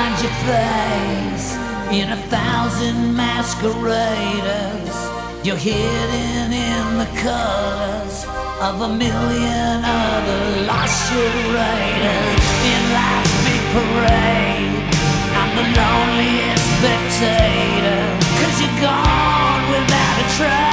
find your face in 1,000 masqueraders. You're hidden in the colors of 1,000,000 other lost charades. In life's big parade, I'm the loneliest spectator, 'cause you're gone without a trace.